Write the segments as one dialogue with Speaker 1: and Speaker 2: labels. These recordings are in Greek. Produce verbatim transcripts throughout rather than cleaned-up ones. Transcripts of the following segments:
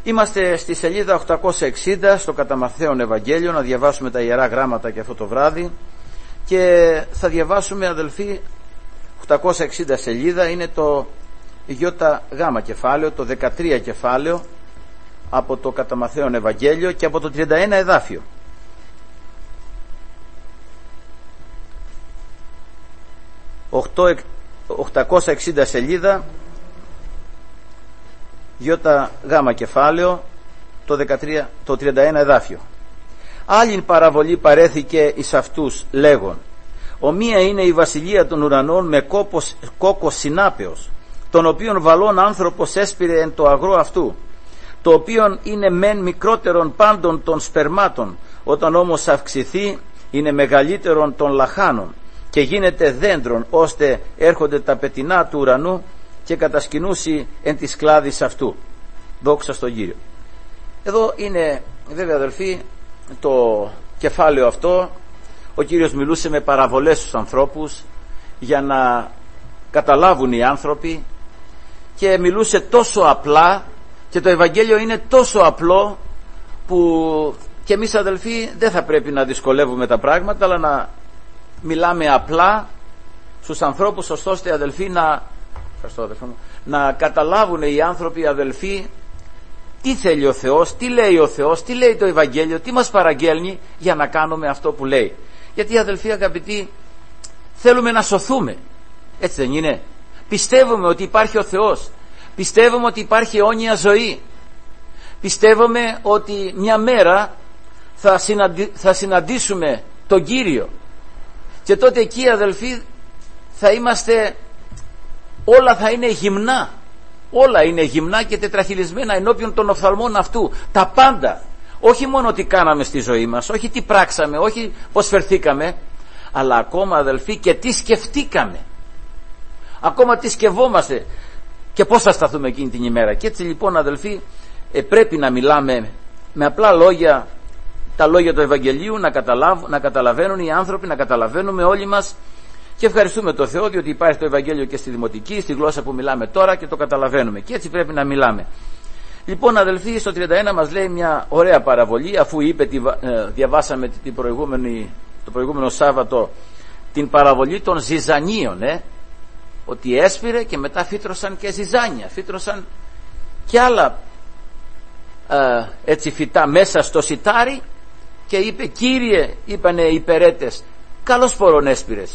Speaker 1: Είμαστε στη σελίδα οκτακόσια εξήντα στο Κατά Ματθαίον Ευαγγέλιο, να διαβάσουμε τα Ιερά Γράμματα και αυτό το βράδυ, και θα διαβάσουμε, αδελφοί, οκτακόσια εξήντα σελίδα, είναι το ΙΓ κεφάλαιο, το δεκατρία κεφάλαιο από το Κατά Ματθαίον Ευαγγέλιο και από το τριάντα ένα εδάφιο. οκτακόσια εξήντα σελίδα, ΙΓ κεφάλαιο, το, δεκατρία, το τριάντα ένα εδάφιο. Άλλη παραβολή παρέθηκε εις αυτούς λέγον: ομοία είναι η βασιλεία των ουρανών με κόπος, κόκκος συνάπεως, τον οποίον βαλών άνθρωπος έσπηρε εν το αγρό αυτού, το οποίον είναι μεν μικρότερον πάντων των σπερμάτων, όταν όμως αυξηθεί είναι μεγαλύτερον των λαχάνων, και γίνεται δέντρον, ώστε έρχονται τα πετεινά του ουρανού και κατασκηνούσει εν της κλάδης αυτού. Δόξα στον Κύριο. Εδώ είναι βέβαια, αδελφοί, το κεφάλαιο αυτό. Ο Κύριος μιλούσε με παραβολές στους ανθρώπους για να καταλάβουν οι άνθρωποι, και μιλούσε τόσο απλά, και το Ευαγγέλιο είναι τόσο απλό που και εμείς, αδελφοί, δεν θα πρέπει να δυσκολεύουμε τα πράγματα, αλλά να μιλάμε απλά στους ανθρώπους, ώστε, αδελφοί, να, να καταλάβουν οι άνθρωποι, αδελφοί, τι θέλει ο Θεός, τι λέει ο Θεός, τι λέει το Ευαγγέλιο, τι μας παραγγέλνει για να κάνουμε αυτό που λέει. Γιατί, αδελφοί αγαπητοί, θέλουμε να σωθούμε, έτσι δεν είναι? Πιστεύουμε ότι υπάρχει ο Θεός, πιστεύουμε ότι υπάρχει αιώνια ζωή, πιστεύουμε ότι μια μέρα θα, συναντι... θα συναντήσουμε τον Κύριο, και τότε εκεί, αδελφοί, θα είμαστε, όλα θα είναι γυμνά, όλα είναι γυμνά και τετραχυλισμένα ενώπιον των οφθαλμών αυτού, τα πάντα, όχι μόνο τι κάναμε στη ζωή μας, όχι τι πράξαμε, όχι πως φερθήκαμε, αλλά ακόμα, αδελφοί, και τι σκεφτήκαμε, ακόμα τι σκευόμαστε και πώς θα σταθούμε εκείνη την ημέρα. Και έτσι λοιπόν, αδελφοί, ε, πρέπει να μιλάμε με απλά λόγια, τα λόγια του Ευαγγελίου, να, καταλάβ, να καταλαβαίνουν οι άνθρωποι, να καταλαβαίνουμε όλοι μας, και ευχαριστούμε τον Θεό διότι υπάρχει το Ευαγγέλιο και στη δημοτική, στη γλώσσα που μιλάμε τώρα, και το καταλαβαίνουμε, και έτσι πρέπει να μιλάμε. Λοιπόν, αδελφοί, στο τριάντα ένα μας λέει μια ωραία παραβολή, αφού είπε, τη, ε, διαβάσαμε την προηγούμενη, το προηγούμενο Σάββατο την παραβολή των ζυζανίων, ε, ότι έσπηρε και μετά φύτρωσαν και ζυζάνια, φύτρωσαν και άλλα ε, έτσι φυτά μέσα στο σιτάρι, και είπε: Κύριε, είπανε οι υπερέτες, καλώς πορών έσπηρες.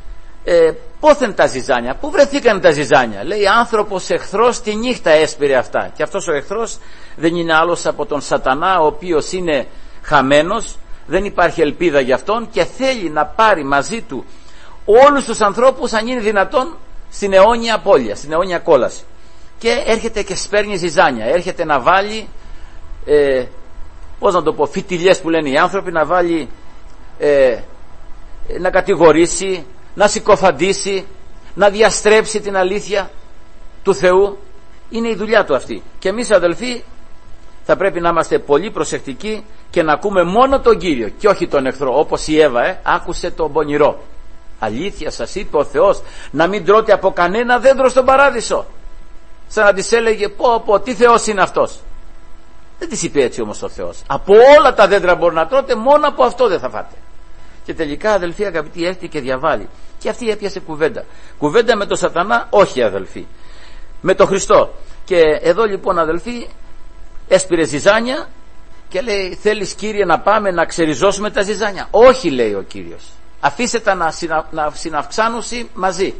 Speaker 1: Ε, πόθεν τα ζυζάνια, πού βρεθήκαν τα ζυζάνια? Λέει: άνθρωπος εχθρός τη νύχτα έσπηρε αυτά. Και αυτός ο εχθρός δεν είναι άλλος από τον Σατανά, ο οποίος είναι χαμένος, δεν υπάρχει ελπίδα για αυτόν, και θέλει να πάρει μαζί του όλους τους ανθρώπους, αν είναι δυνατόν, στην αιώνια απώλεια, στην αιώνια κόλαση. Και έρχεται και σπέρνει ζυζάνια, έρχεται να βάλει ε, πώς να το πω, φιτιλιές που λένε οι άνθρωποι, να βάλει ε, να κατηγορήσει, να συκοφαντήσει, να διαστρέψει την αλήθεια του Θεού. Είναι η δουλειά του αυτή. Και εμείς, αδελφοί, θα πρέπει να είμαστε πολύ προσεκτικοί και να ακούμε μόνο τον Κύριο και όχι τον εχθρό, όπως η Εύα ε, άκουσε τον πονηρό. Αλήθεια σας είπε ο Θεός να μην τρώτε από κανένα δέντρο στον παράδεισο? Σαν να της έλεγε: πω πω, τι Θεός είναι αυτός? Δεν της είπε έτσι όμως ο Θεός: από όλα τα δέντρα μπορεί να τρώτε, μόνο από αυτό δεν θα φάτε. Και τελικά, αδελφοί αγαπητοί, έρθει και διαβάλει, και αυτή έπιασε κουβέντα. Κουβέντα με τον Σατανά? Όχι, αδελφοί, με τον Χριστό. Και εδώ λοιπόν, αδελφοί, έσπηρε ζυζάνια και λέει: θέλεις, Κύριε, να πάμε να ξεριζώσουμε τα ζυζάνια? Όχι, λέει ο Κύριος, αφήστε τα να, συνα, να συναυξάνουσι μαζί,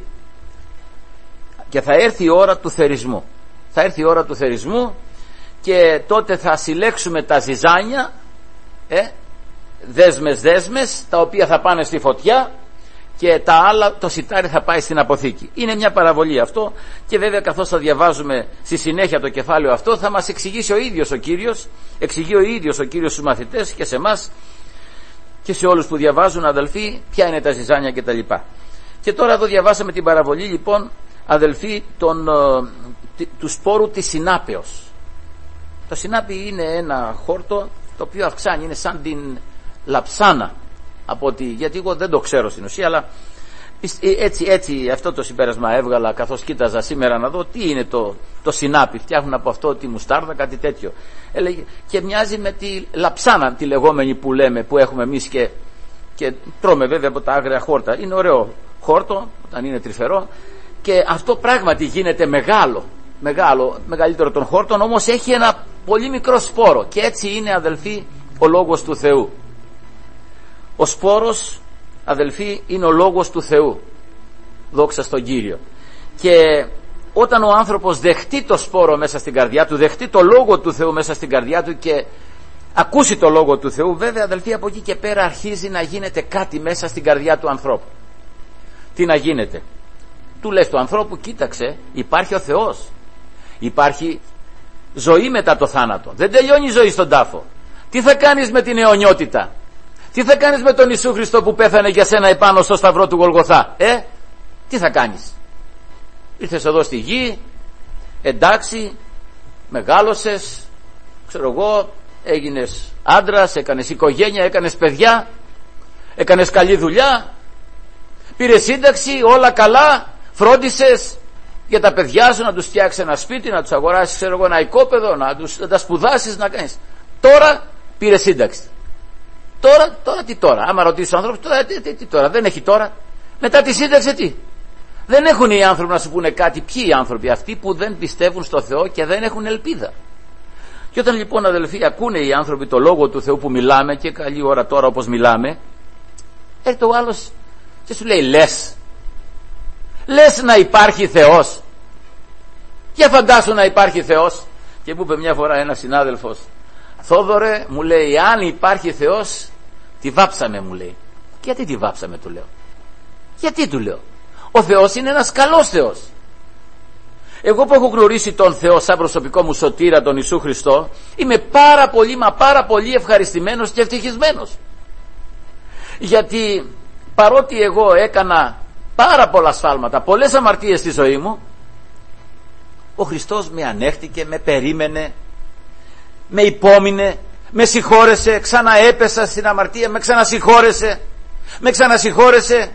Speaker 1: και θα έρθει η ώρα του θερισμού. Θα έρθει η ώρα του θερισμού, και τότε θα συλλέξουμε τα ζυζάνια, ε, δέσμες δέσμες, τα οποία θα πάνε στη φωτιά, και τα άλλα, το σιτάρι θα πάει στην αποθήκη. Είναι μια παραβολή αυτό, και βέβαια καθώς θα διαβάζουμε στη συνέχεια το κεφάλαιο αυτό, θα μας εξηγήσει ο ίδιος ο Κύριος, εξηγεί ο ίδιος ο Κύριος στους μαθητές και σε εμάς και σε όλους που διαβάζουν, αδελφοί, ποια είναι τα ζυζάνια κτλ. Και τώρα εδώ διαβάσαμε την παραβολή, λοιπόν, αδελφοί, τον, του σπόρου της συνάπεως. Το συνάπη είναι ένα χόρτο το οποίο αυξάνει, είναι σαν την λαψάνα, από ότι, γιατί εγώ δεν το ξέρω στην ουσία, αλλά Έτσι, έτσι αυτό το συμπέρασμα έβγαλα καθώς κοίταζα σήμερα να δω τι είναι το, το συνάπι. Φτιάχνουν από αυτό τη μουστάρδα, κάτι τέτοιο. Έλεγε, και μοιάζει με τη λαψάνα τη λεγόμενη που λέμε, που έχουμε εμείς και, και τρώμε βέβαια από τα άγρια χόρτα. Είναι ωραίο χόρτο όταν είναι τρυφερό και αυτό πράγματι γίνεται μεγάλο, μεγάλο μεγαλύτερο των χόρτων, όμως έχει ένα πολύ μικρό σπόρο και έτσι είναι, αδελφοί, ο Λόγος του Θεού. Ο σπόρος, αδελφοί, είναι ο Λόγος του Θεού. Δόξα στον Κύριο. Και όταν ο άνθρωπος δεχτεί το σπόρο μέσα στην καρδιά του, δεχτεί το Λόγο του Θεού μέσα στην καρδιά του και ακούσει το Λόγο του Θεού, βέβαια, αδελφοί, από εκεί και πέρα αρχίζει να γίνεται κάτι μέσα στην καρδιά του ανθρώπου. Τι να γίνεται? Του λες του ανθρώπου, κοίταξε, υπάρχει ο Θεός, υπάρχει ζωή μετά το θάνατο, δεν τελειώνει η ζωή στον τάφο. Τι θα κάνεις με την αιωνιότητα? Τι θα κάνεις με τον Ιησού Χριστό που πέθανε για σένα επάνω στο σταυρό του Γολγοθά? Ε, τι θα κάνεις? Ήρθες εδώ στη γη, εντάξει, μεγάλωσες, ξέρω εγώ, έγινες άντρας, έκανες οικογένεια, έκανες παιδιά, έκανες καλή δουλειά, πήρες σύνταξη, όλα καλά, φρόντισες για τα παιδιά σου, να τους φτιάξεις ένα σπίτι, να τους αγοράσεις, ξέρω εγώ, ένα οικόπεδο, να, τους, να τα σπουδάσεις, να κάνεις. Τώρα πήρες σύνταξη. Τώρα, τώρα τι τώρα? Άμα ρωτήσεις τους ανθρώπους, τώρα, τι, τι, τι τώρα? Δεν έχει τώρα. Μετά τη σύνταξη τι? Δεν έχουν οι άνθρωποι να σου πούνε κάτι. Ποιοι οι άνθρωποι? Αυτοί που δεν πιστεύουν στο Θεό και δεν έχουν ελπίδα. Και όταν λοιπόν, αδελφοί, ακούνε οι άνθρωποι το Λόγο του Θεού που μιλάμε, και καλή ώρα τώρα όπως μιλάμε, έρχεται ο άλλος και σου λέει, λες λες να υπάρχει Θεός? Για φαντάσου να υπάρχει Θεός. Και μου είπε μια φορά ένας συνάδελφος, Θόδωρε, μου λέει, αν υπάρχει Θεός, τη βάψαμε, μου λέει. Και γιατί τη βάψαμε, του λέω? Γιατί, του λέω? Ο Θεός είναι ένας καλός Θεός. Εγώ που έχω γνωρίσει τον Θεό σαν προσωπικό μου σωτήρα, τον Ιησού Χριστό, είμαι πάρα πολύ μα πάρα πολύ ευχαριστημένος και ευτυχισμένος. Γιατί παρότι εγώ έκανα πάρα πολλά σφάλματα, πολλές αμαρτίες στη ζωή μου, ο Χριστός με ανέχτηκε, με περίμενε, με υπόμεινε, με συγχώρεσε, ξαναέπεσα στην αμαρτία, με ξανασυγχώρεσε, με ξανασυγχώρεσε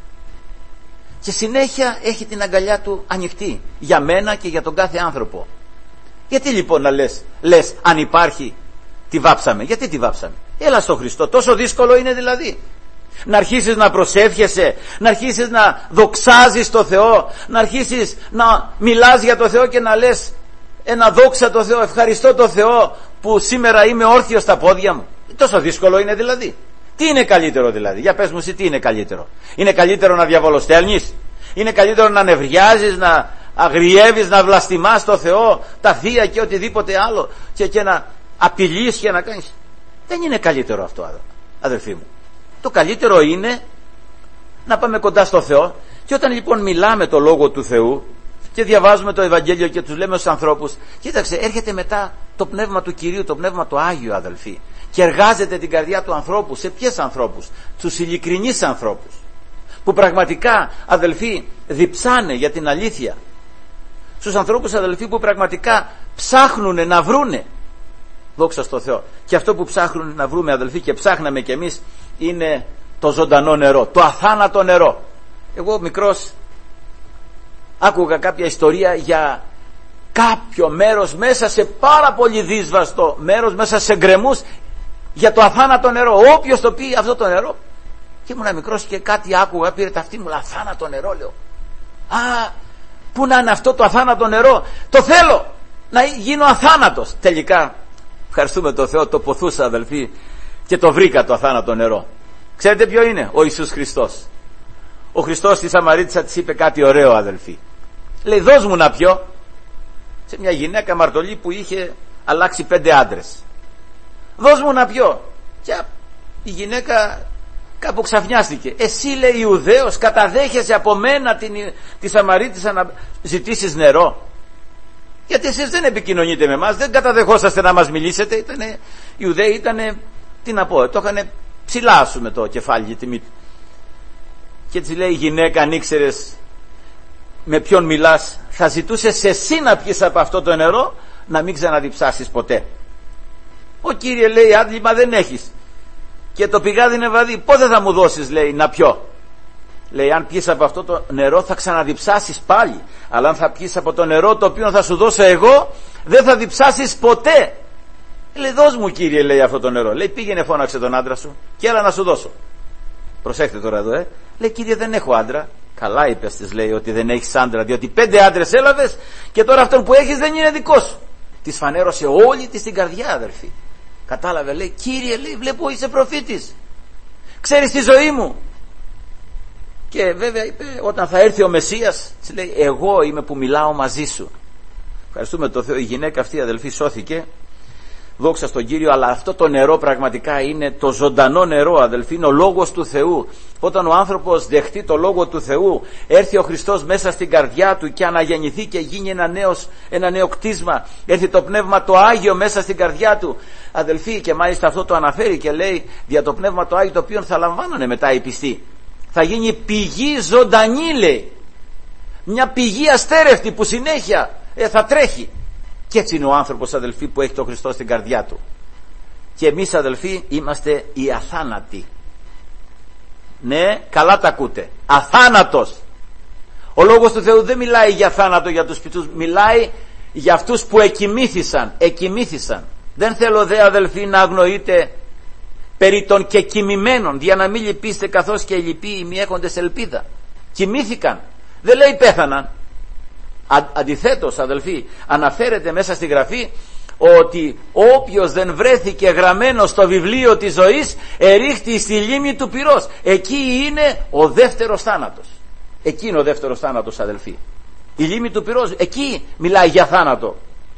Speaker 1: και συνέχεια έχει την αγκαλιά του ανοιχτή για μένα και για τον κάθε άνθρωπο. Γιατί λοιπόν να λες, λες αν υπάρχει τη βάψαμε? Γιατί τη βάψαμε? Έλα στο Χριστό. Τόσο δύσκολο είναι δηλαδή? Να αρχίσεις να προσεύχεσαι, να αρχίσεις να δοξάζεις το Θεό, να αρχίσεις να μιλάς για το Θεό και να λες ένα δόξα το Θεό, ευχαριστώ το Θεό που σήμερα είμαι όρθιος στα πόδια μου. Τόσο δύσκολο είναι δηλαδή? Τι είναι καλύτερο δηλαδή? Για πες μου εσύ, τι είναι καλύτερο? Είναι καλύτερο να διαβολοστέλνεις? Είναι καλύτερο να νευριάζεις, να αγριεύεις, να βλαστημάς το Θεό, τα θεία και οτιδήποτε άλλο και, και να απειλείς και να κάνεις? Δεν είναι καλύτερο αυτό, αδελφοί μου. Το καλύτερο είναι να πάμε κοντά στο Θεό. Και όταν λοιπόν μιλάμε το Λόγο του Θεού και διαβάζουμε το Ευαγγέλιο και τους λέμε στους ανθρώπους, κοίταξε, έρχεται μετά το Πνεύμα του Κυρίου, το Πνεύμα το Άγιο, αδελφοί, και εργάζεται την καρδιά του ανθρώπου. Σε ποιες ανθρώπους? Τους ειλικρινείς ανθρώπους που πραγματικά, αδελφοί, διψάνε για την αλήθεια. Στους ανθρώπους, αδελφοί, που πραγματικά ψάχνουνε να βρούνε. Δόξα στο Θεό. Και αυτό που ψάχνουν να βρούμε, αδελφοί, και ψάχναμε κι εμείς, είναι το ζωντανό νερό, το αθάνατο νερό. Εγώ μικρός άκουγα κάποια ιστορία για κάποιο μέρος μέσα σε πάρα πολύ δύσβαστο μέρος, μέσα σε γκρεμούς, για το αθάνατο νερό. Όποιος το πει αυτό το νερό, και ήμουν μικρός και κάτι άκουγα, πήρε τα αυτή μου, αθάνατο νερό, λέω. Α, πού να είναι αυτό το αθάνατο νερό? Το θέλω να γίνω αθάνατος. Τελικά, ευχαριστούμε τον Θεό, το ποθούσα, αδελφοί, και το βρήκα το αθάνατο νερό. Ξέρετε ποιο είναι? Ο Ιησούς Χριστός. Ο Χριστός στη Σαμαρίτισσα της είπε κάτι ωραίο, αδελφοί. Λέει, δώσ' μου να πιω. Σε μια γυναίκα μαρτωλή που είχε αλλάξει πέντε άντρες. Δώσ' μου να πιω. Και η γυναίκα κάπου ξαφνιάστηκε. Εσύ, λέει, Ιουδαίος, καταδέχεσαι από μένα την, τη Σαμαρίτισσα να ζητήσεις νερό? Γιατί εσείς δεν επικοινωνείτε με εμάς, δεν καταδεχόσαστε να μας μιλήσετε. Ήτανε, οι Ιουδαίοι ήτανε, τι να πω, το είχανε ψηλά σου με το κεφάλι για τη μύτη. Και έτσι λέει η γυναίκα, αν ήξερες με ποιον μιλάς, θα ζητούσες εσύ να πιεις από αυτό το νερό, να μην ξαναδιψάσεις ποτέ. Ο Κύριε, λέει, άντλημα δεν έχεις και το πηγάδι είναι βαδί, πότε θα μου δώσεις, λέει, να πιω? Λέει, αν πιείς από αυτό το νερό θα ξαναδιψάσεις πάλι, αλλά αν θα πιείς από το νερό το οποίο θα σου δώσω εγώ, δεν θα διψάσεις ποτέ. Λέει, δώσ' μου Κύριε, λέει, αυτό το νερό. Λέει, πήγαινε φώναξε τον άντρα σου και έλα να σου δώσω. Προσέχτε τώρα εδώ, ε. Λέει, Κύριε, δεν έχω άντρα. Καλά είπες, της λέει, ότι δεν έχεις άντρα, διότι πέντε άντρες έλαβες και τώρα αυτόν που έχεις δεν είναι δικό σου. Της φανέρωσε όλη της την καρδιά, αδερφή. Κατάλαβε, λέει, Κύριε, λέει, βλέπω είσαι προφήτης, ξέρεις τη ζωή μου. Και βέβαια είπε, όταν θα έρθει ο Μεσσίας, της λέει, εγώ είμαι που μιλάω μαζί σου. Ευχαριστούμε τον Θεό, η γυναίκα αυτή, αδελφή, σώθηκε, δόξα στον Κύριο. Αλλά αυτό το νερό πραγματικά είναι το ζωντανό νερό, αδελφοί, είναι ο Λόγος του Θεού. Όταν ο άνθρωπος δεχτεί το Λόγο του Θεού, έρθει ο Χριστός μέσα στην καρδιά του και αναγεννηθεί και γίνει ένα, νέος, ένα νέο κτίσμα, έρθει το Πνεύμα το Άγιο μέσα στην καρδιά του, αδελφοί, και μάλιστα αυτό το αναφέρει και λέει, δια το Πνεύμα το Άγιο το οποίο θα λαμβάνανε μετά οι πιστοί, θα γίνει πηγή ζωντανή, λέει, μια πηγή αστέρευτη που συνέχεια ε, θα τρέχει. Και έτσι είναι ο άνθρωπος, αδελφοί, που έχει τον Χριστό στην καρδιά του. Και εμείς, αδελφοί, είμαστε οι αθάνατοι. Ναι, καλά τα ακούτε. Αθάνατος. Ο Λόγος του Θεού δεν μιλάει για θάνατο για τους πιστούς, μιλάει για αυτούς που εκοιμήθησαν. Εκοιμήθησαν. Δεν θέλω δε, αδελφοί, να αγνοείτε περί των και κοιμημένων, για να μην λυπήστε καθώς και οι λυποί μη έχοντες ελπίδα. Κοιμήθηκαν. Δεν λέει πέθαναν. Αντιθέτως, αδελφοί, αναφέρεται μέσα στη Γραφή ότι όποιος δεν βρέθηκε γραμμένο στο βιβλίο της ζωής ερίχθη στη λίμνη του πυρός. Εκεί είναι ο δεύτερος θάνατος. Εκεί είναι ο δεύτερος θάνατος, αδελφοί. Η λίμνη του πυρός, εκεί μιλάει για θάνατο.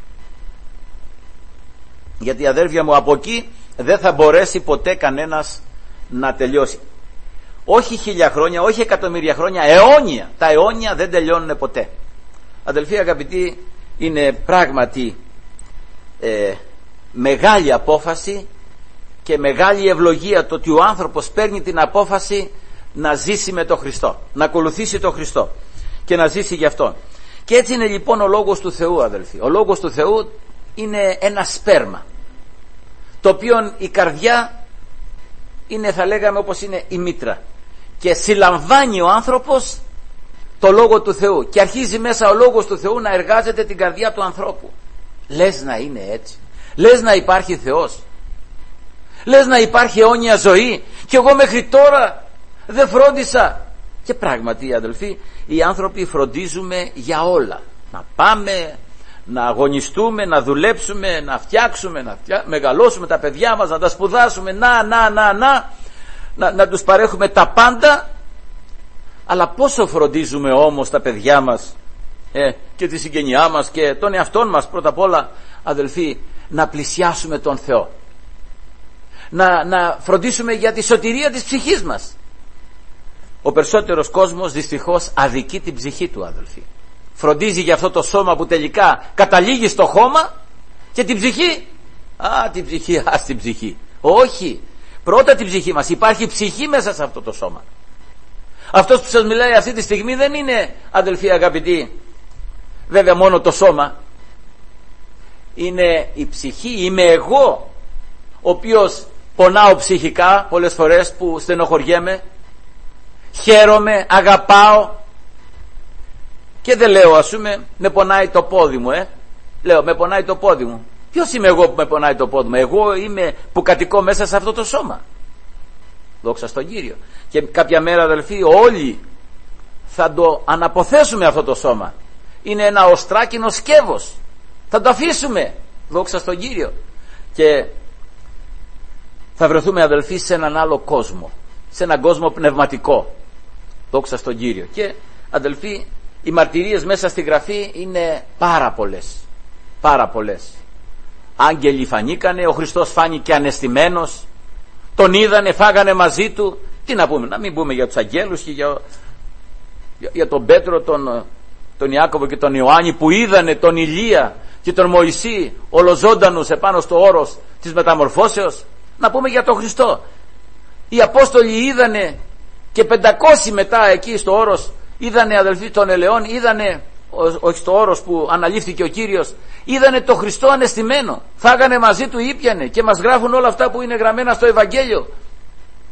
Speaker 1: Γιατί, αδέρφια μου, από εκεί δεν θα μπορέσει ποτέ κανένας να τελειώσει. Όχι χίλια χρόνια, όχι εκατομμύρια χρόνια, αιώνια. Τα αιώνια δεν τελειώνουν ποτέ. Αδελφοί αγαπητοί, είναι πράγματι ε, μεγάλη απόφαση και μεγάλη ευλογία το ότι ο άνθρωπος παίρνει την απόφαση να ζήσει με τον Χριστό, να ακολουθήσει τον Χριστό και να ζήσει γι' αυτό. Και έτσι είναι λοιπόν ο Λόγος του Θεού, αδελφοί. Ο Λόγος του Θεού είναι ένα σπέρμα, το οποίο η καρδιά είναι, θα λέγαμε, όπως είναι η μήτρα, και συλλαμβάνει ο άνθρωπος το Λόγο του Θεού και αρχίζει μέσα ο Λόγος του Θεού να εργάζεται την καρδιά του ανθρώπου. Λες να είναι έτσι? Λες να υπάρχει Θεός? Λες να υπάρχει αιώνια ζωή? Και εγώ μέχρι τώρα δεν φρόντισα. Και πράγματι, αδελφοί, οι άνθρωποι φροντίζουμε για όλα. Να πάμε, να αγωνιστούμε, να δουλέψουμε, να φτιάξουμε, να φτιά... μεγαλώσουμε τα παιδιά μας, να τα σπουδάσουμε, να, να, να, να, να, να τους παρέχουμε τα πάντα. Αλλά πόσο φροντίζουμε όμως τα παιδιά μας ε, και τη συγγενειά μας και τον εαυτόν μας, πρώτα απ' όλα, αδελφοί, να πλησιάσουμε τον Θεό, να, να φροντίσουμε για τη σωτηρία της ψυχής μας. Ο περισσότερος κόσμος δυστυχώς αδικεί την ψυχή του, αδελφοί. Φροντίζει για αυτό το σώμα που τελικά καταλήγει στο χώμα, και την ψυχή, α, την ψυχή, ας την ψυχή. Όχι, πρώτα την ψυχή μας. Υπάρχει ψυχή μέσα σε αυτό το σώμα. Αυτός που σας μιλάει αυτή τη στιγμή δεν είναι, αδελφοί αγαπητοί, βέβαια μόνο το σώμα. Είναι η ψυχή, είμαι εγώ, ο οποίος πονάω ψυχικά πολλές φορές, που στενοχωριέμαι, χαίρομαι, αγαπάω, και δεν λέω, ας πούμε, με πονάει το πόδι μου, ε. Λέω, με πονάει το πόδι μου. Ποιος είμαι εγώ που με πονάει το πόδι μου? Εγώ είμαι που κατοικώ μέσα σε αυτό το σώμα. Δόξα στον Κύριο. Και κάποια μέρα, αδελφοί, όλοι θα το αναποθέσουμε αυτό το σώμα. Είναι ένα οστράκινο σκεύος. Θα το αφήσουμε. Δόξα στον Κύριο. Και θα βρεθούμε, αδελφοί, σε έναν άλλο κόσμο. Σε έναν κόσμο πνευματικό. Δόξα στον Κύριο. Και, αδελφοί, οι μαρτυρίες μέσα στη Γραφή είναι πάρα πολλές. Πάρα πολλές. Άγγελοι φανήκανε, ο Χριστός φάνηκε ανεστημένος, τον είδανε, φάγανε μαζί του. Τι να πούμε, να μην πούμε για τους αγγέλους και για, για, για τον Πέτρο, τον, τον Ιάκωβο και τον Ιωάννη, που είδανε τον Ηλία και τον Μωυσή ολοζώντανους επάνω στο όρος της μεταμορφώσεως. Να πούμε για τον Χριστό. Οι Απόστολοι είδανε, και πεντακόσιοι μετά εκεί στο όρος, είδανε, αδελφοί, τον ελαιόν, είδανε, όχι στο όρος που αναλήφθηκε ο Κύριος, είδανε τον Χριστό ανεστημένο, φάγανε μαζί του, ήπιανε, και μας γράφουν όλα αυτά που είναι γραμμένα στο Ευαγγέλιο.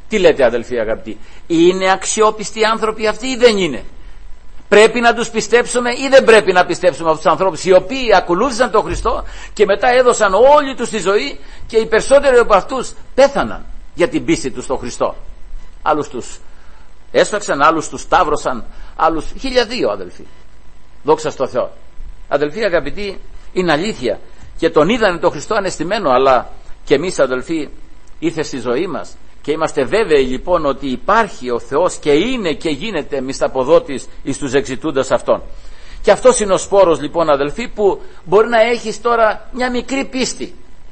Speaker 1: Τι λέτε αδελφοί αγαπητοί? Είναι αξιόπιστοι άνθρωποι αυτοί ή δεν είναι? Πρέπει να τους πιστέψουμε ή δεν πρέπει να πιστέψουμε αυτούς τους ανθρώπους οι οποίοι ακολούθησαν τον Χριστό και μετά έδωσαν όλη τους τη ζωή και οι περισσότεροι από αυτούς πέθαναν για την πίστη τους στον Χριστό? Άλλους τους έσφαξαν, άλλους τους σταύρωσαν, άλλους χίλια δύο αδελφοί. Δόξα στο Θεό. Αδελφοί αγαπητοί, είναι αλήθεια και τον είδανε τον Χριστό ανεστημένο, αλλά και εμείς αδελφοί ήρθε στη ζωή μας και είμαστε βέβαιοι λοιπόν ότι υπάρχει ο Θεός και είναι και γίνεται μισθαποδότης εις τους εξητούντας αυτόν. Και αυτός είναι ο σπόρος λοιπόν αδελφοί, που μπορεί να έχεις τώρα μια μικρή πίστη,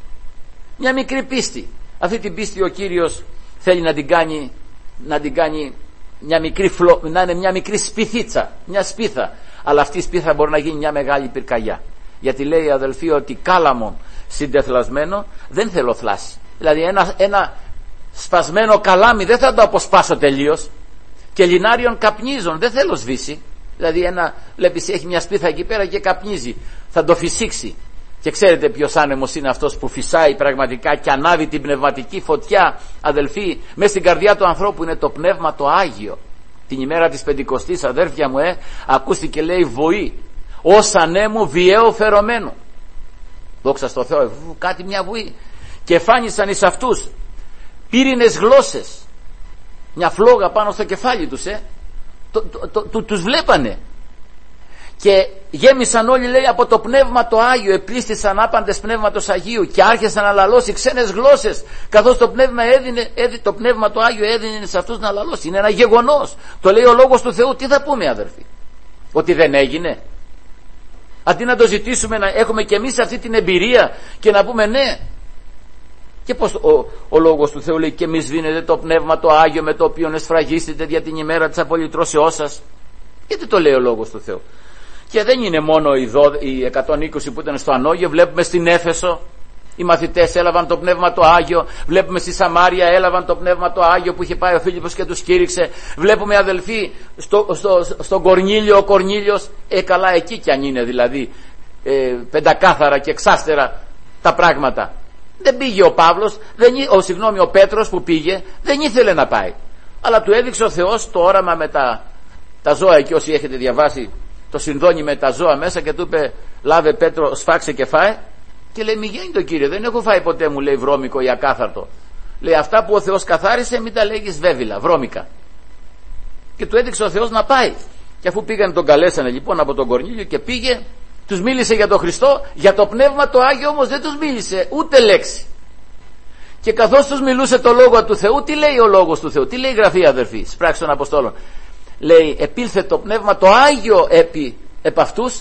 Speaker 1: μια μικρή πίστη. Αυτή την πίστη ο Κύριος θέλει να την κάνει, να την κάνει μια μικρή φλο, να είναι μια μικρή σπιθίτσα, μια σπίθα, αλλά αυτή η σπίθα μπορεί να γίνει μια μεγάλη πυρκαγιά. Γιατί λέει αδελφοί ότι κάλαμον συντεθλασμένο δεν θέλω θλάση. Δηλαδή ένα, ένα σπασμένο καλάμι δεν θα το αποσπάσω τελείως, και λινάριον καπνίζων δεν θέλω σβήσει. Δηλαδή ένα, βλέπεις, έχει μια σπίθα εκεί πέρα και καπνίζει, θα το φυσήξει. Και ξέρετε ποιος άνεμος είναι αυτός που φυσάει πραγματικά και ανάβει την πνευματική φωτιά αδελφοί μέσα στην καρδιά του ανθρώπου? Είναι το Πνεύμα το Άγιο. Την ημέρα της Πεντηκοστής αδέρφια μου ε, ακούστηκε λέει βοή ως ανέμου βιαίου φερωμένου. Δόξα στο Θεό, κάτι μια βουή. Και φάνησαν εις αυτούς πύρινες γλώσσες, μια φλόγα πάνω στο κεφάλι τους ε. το, το, το, το, τους βλέπανε και γέμισαν όλοι λέει από το Πνεύμα το Άγιο, επλήστησαν άπαντες Πνεύματος Αγίου και άρχισαν να λαλώσει ξένες γλώσσες, καθώς το Πνεύμα έδινε, έδινε, το Πνεύμα το Άγιο έδινε σε αυτούς να λαλώσει. Είναι ένα γεγονός, το λέει ο Λόγος του Θεού. Τι θα πούμε αδερφοί? Ότι δεν έγινε? Αντί να το ζητήσουμε να έχουμε και εμείς αυτή την εμπειρία και να πούμε ναι. Και πως ο, ο Λόγος του Θεού λέει και μη σβήνετε το Πνεύμα το Άγιο με το οποίο εσφραγίστητε για την ημέρα της απολυτρώσεώς σας. Γιατί το λέει ο Λόγος του Θεού? Και δεν είναι μόνο οι, οι εκατόν είκοσι που ήταν στο Ανόγιο, βλέπουμε στην Έφεσο οι μαθητές έλαβαν το Πνεύμα το Άγιο, βλέπουμε στη Σαμάρια έλαβαν το Πνεύμα το Άγιο που είχε πάει ο Φίλιππος και τους κήρυξε, βλέπουμε αδελφοί στο, στο, στον Κορνήλιο, ο Κορνήλιος, ε καλά εκεί κι αν είναι δηλαδή ε, πεντακάθαρα και εξάστερα τα πράγματα. Δεν πήγε ο Παύλος, δεν, ο, συγγνώμη, ο Πέτρος που πήγε δεν ήθελε να πάει, αλλά του έδειξε ο Θεός το όραμα με τα, τα ζώα. Και όσοι έχετε διαβάσει το συνδόνι με τα ζώα μέσα, και του είπε λάβε Πέτρο, σφάξε και φάε. Και λέει μη γίνει το Κύριε, δεν έχω φάει ποτέ μου λέει βρώμικο ή ακάθαρτο. Λέει αυτά που ο Θεός καθάρισε μην τα λέγεις βέβυλα, βρώμικα. Και του έδειξε ο Θεός να πάει. Και αφού πήγαν τον καλέσανε λοιπόν από τον Κορνήλιο και πήγε, τους μίλησε για τον Χριστό, για το Πνεύμα το Άγιο όμως δεν τους μίλησε ούτε λέξη. Και καθώς τους μιλούσε το Λόγο του Θεού, τι λέει ο Λόγος του Θεού, τι λέει η Γραφή αδερφοί στις πράξεις των Αποστόλων? Λέει επήλθε το Πνεύμα το Άγιο επί, επ' αυτούς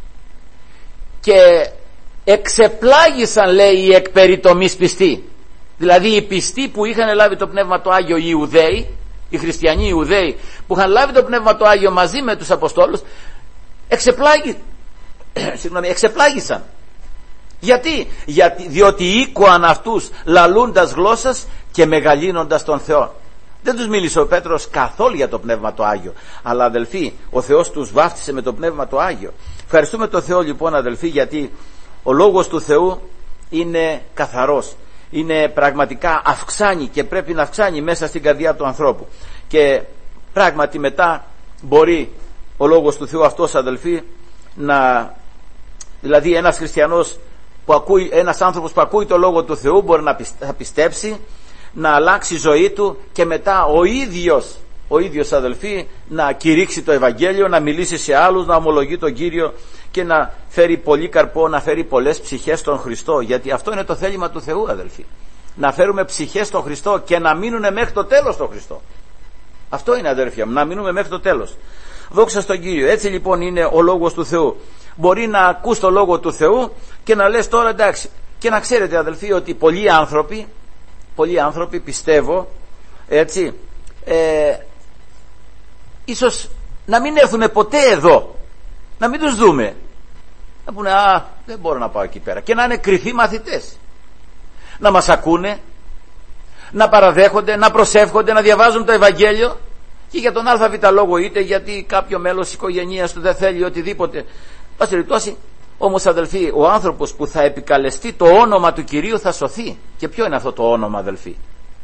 Speaker 1: και εξεπλάγησαν λέει οι εκ περί τομής πιστοί. Δηλαδή οι πιστοί που είχαν λάβει το Πνεύμα το Άγιο, οι Ιουδαίοι, οι χριστιανοί Ιουδαίοι που είχαν λάβει το Πνεύμα το Άγιο μαζί με τους Αποστόλους, εξεπλάγη, συγγνώμη, εξεπλάγησαν. Γιατί? Γιατί διότι οίκουαν αυτούς λαλούντας γλώσσας και μεγαλύνοντας τον Θεό. Δεν τους μίλησε ο Πέτρος καθόλου για το Πνεύμα το Άγιο, αλλά αδελφοί ο Θεός τους βάφτισε με το Πνεύμα το Άγιο. Ευχαριστούμε τον Θεό λοιπόν αδελφοί, γιατί ο Λόγος του Θεού είναι καθαρός, είναι πραγματικά αυξάνει και πρέπει να αυξάνει μέσα στην καρδιά του ανθρώπου. Και πράγματι μετά μπορεί ο Λόγος του Θεού αυτός αδελφοί να, δηλαδή ένας χριστιανός που ακούει, ένας άνθρωπος που ακούει το Λόγο του Θεού μπορεί να πιστέψει, να αλλάξει η ζωή του και μετά ο ίδιος ο ίδιος αδελφοί να κηρύξει το Ευαγγέλιο, να μιλήσει σε άλλους, να ομολογεί τον Κύριο και να φέρει πολύ καρπό, να φέρει πολλές ψυχές στον Χριστό. Γιατί αυτό είναι το θέλημα του Θεού αδελφοί, να φέρουμε ψυχές στον Χριστό και να μείνουν μέχρι το τέλος στον Χριστό. Αυτό είναι αδέρφια μου, να μείνουμε μέχρι το τέλος. Δόξα στον Κύριο. Έτσι λοιπόν είναι ο Λόγος του Θεού. Μπορεί να ακούς το Λόγο του Θεού και να λες τώρα εντάξει. Και να ξέρετε αδελφοί ότι πολλοί άνθρωποι, πολλοί άνθρωποι πιστεύω έτσι ε, ίσως να μην έρθουν ποτέ εδώ, να μην τους δούμε, να πούνε α δεν μπορώ να πάω εκεί πέρα, και να είναι κρυφοί μαθητές, να μας ακούνε, να παραδέχονται, να προσεύχονται, να διαβάζουν το Ευαγγέλιο και για τον ΑΒ λόγο, είτε γιατί κάποιο μέλος της οικογένειας του δεν θέλει οτιδήποτε. Πάση περιπτώσει, όμως αδελφοί, ο άνθρωπος που θα επικαλεστεί το όνομα του Κυρίου θα σωθεί. Και ποιο είναι αυτό το όνομα αδελφοί?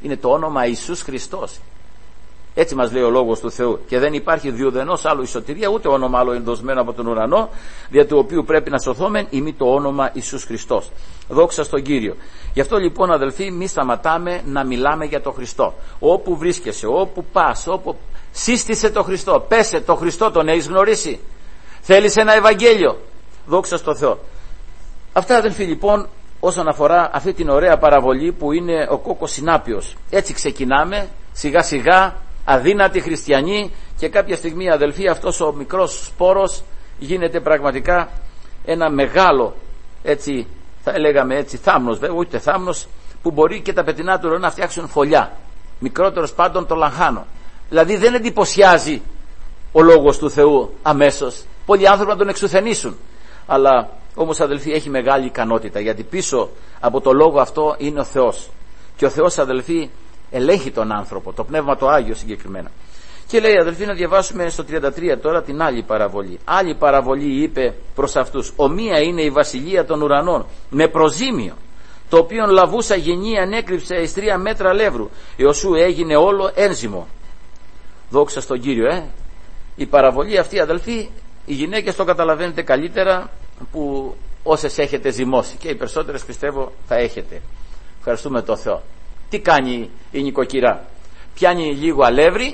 Speaker 1: Είναι το όνομα Ιησούς Χριστός. Έτσι μας λέει ο Λόγος του Θεού. Και δεν υπάρχει διουδενός άλλου η σωτηρία, ούτε όνομα άλλο ενδοσμένο από τον ουρανό, δια του οποίου πρέπει να σωθόμεν, ημί το όνομα Ιησούς Χριστός. Δόξα στον Κύριο. Γι' αυτό λοιπόν, αδελφοί, μη σταματάμε να μιλάμε για τον Χριστό. Όπου βρίσκεσαι, όπου πας, όπου σύστησε το Χριστό. Πέσε το Χριστό, τον έχεις γνωρίσει? Θέλεις ένα Ευαγγέλιο? Δόξα στο Θεό. Αυτά, αδελφοί, λοιπόν, όσον αφορά αυτή την ωραία παραβολή που είναι ο κόκκος συνάπιος. Έτσι ξεκινάμε σιγά σιγά, αδύνατοι χριστιανοί, και κάποια στιγμή, αδελφοί, αυτός ο μικρός σπόρος γίνεται πραγματικά ένα μεγάλο, έτσι θα έλεγαμε έτσι, θάμνος, βέβαια ούτε θάμνος, που μπορεί και τα πετεινά του να φτιάξουν φωλιά, μικρότερος πάντων το λαχάνο. Δηλαδή δεν εντυπωσιάζει ο Λόγος του Θεού αμέσως, πολλοί άνθρωποι να τον εξουθενήσουν, αλλά όμως, αδελφοί, έχει μεγάλη ικανότητα, γιατί πίσω από το Λόγο αυτό είναι ο Θεός, και ο Θεός, αδελφοί, ελέγχει τον άνθρωπο, το Πνεύμα το Άγιο συγκεκριμένα. Και λέει, αδελφοί, να διαβάσουμε στο τριάντα τρία τώρα την άλλη παραβολή. Άλλη παραβολή είπε προς αυτούς: ομοία είναι η βασιλεία των ουρανών με προζήμιο, το οποίον λαβούσα γεννή ανέκρυψε εις τρία μέτρα λεύρου, εωσού έγινε όλο ένζυμο. Δόξα στον Κύριο, ε. Η παραβολή αυτή, αδελφοί, οι γυναίκες το καταλαβαίνετε καλύτερα, που όσες έχετε ζυμώσει, και οι περισσότερες πιστεύω θα έχετε. Ευχαριστούμε τον Θεό. Τι κάνει η νοικοκυρά? Πιάνει λίγο αλεύρι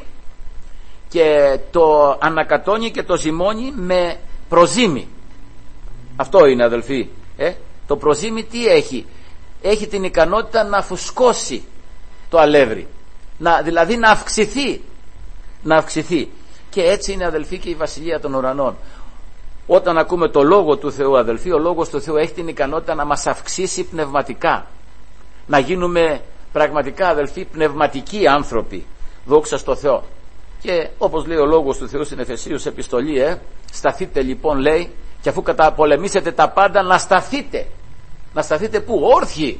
Speaker 1: και το ανακατώνει και το ζυμώνει με προζύμι. Αυτό είναι, αδελφοί, ε? Το προζύμι τι έχει? Έχει την ικανότητα να φουσκώσει το αλεύρι, να, δηλαδή να αυξηθεί, να αυξηθεί. Και έτσι είναι, αδελφοί, και η βασιλεία των ουρανών. Όταν ακούμε το Λόγο του Θεού, αδελφοί, ο Λόγος του Θεού έχει την ικανότητα να μας αυξήσει πνευματικά, να γίνουμε πραγματικά, αδελφοί, πνευματικοί άνθρωποι. Δόξα στο Θεό. Και όπως λέει ο Λόγος του Θεού στην Εφεσίους επιστολή, ε, σταθείτε λοιπόν, λέει, και αφού καταπολεμήσετε τα πάντα, να σταθείτε. Να σταθείτε πού? Όρθιοι,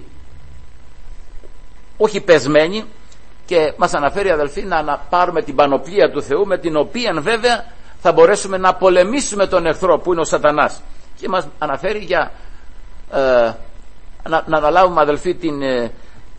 Speaker 1: όχι πεσμένοι. Και μας αναφέρει, αδελφοί, να πάρουμε την πανοπλία του Θεού, με την οποία βέβαια θα μπορέσουμε να πολεμήσουμε τον εχθρό που είναι ο Σατανάς. Και μας αναφέρει για ε, να, να αναλάβουμε, αδελφοί, την, ε,